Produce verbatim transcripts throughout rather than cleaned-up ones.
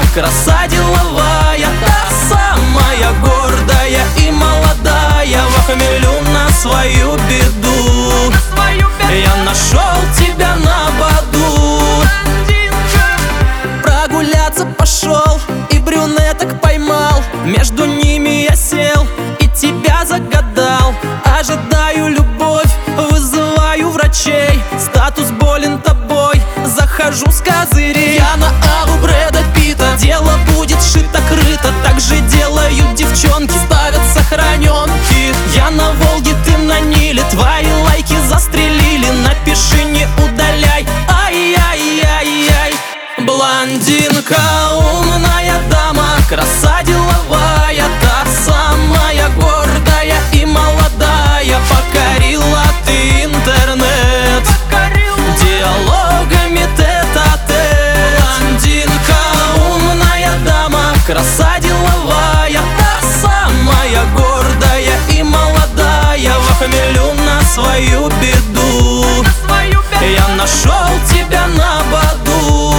краса деловая, та самая гордая и молодая, во хмелю на свою беду. Я нашел тебя на боду. Прогуляться пошел и брюнеток поймал, между ними я сел и тебя загадал. Ожидаю любовь, вызываю врачей, статус болен тобой, захожу с козырей. Я на Аллу Брэда Питта, дело будет шито-крыто, так же делают девчонки, ставят сохраненки. Я на Волге, ты на Ниле, твои лайки застрелили, напиши, не удаляй. Ай-яй-яй-яй. Блондинка, умная дама, краса деловая, та самая гордая и молодая, покорила ты интернет диалогами тет-а-тет. Блондинка, умная дама, краса деловая, та самая гордая и молодая, во хмелю на свою беду. Я нашел тебя на боду.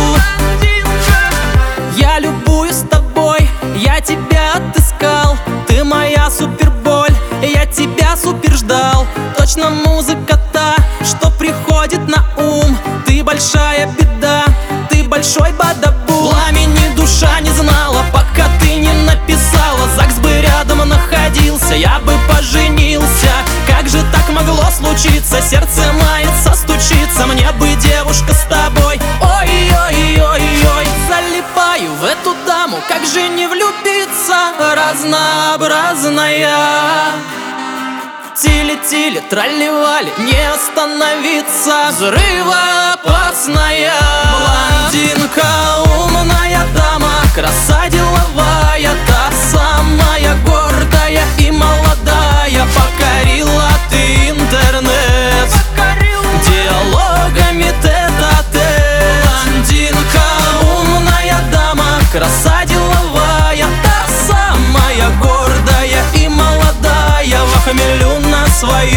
Я любуюсь тобой, я тебя отыскал, ты моя суперболь, я тебя супер ждал. Точно музыка та, что приходит на ум, ты большая беда, ты большой бадабум. Пламени душа не знала, пока ты не написала, ЗАГС бы рядом находился, я бы поженился. Как же так могло случиться, сердце мается, стучится, мне бы девушка с тобой. Ой-ой-ой-ой, залипаю в эту даму, как же не влюбиться, разнообразная. Тили-тили, тролливали, не остановиться, взрывоопасная. Блондинка, умная дама, краса деловая, та самая гордая и молодая, покорила ты интернет диалогами тет-а-тет. Блондинка, умная дама, краса деловая, та самая гордая и молодая, во хмелю на свою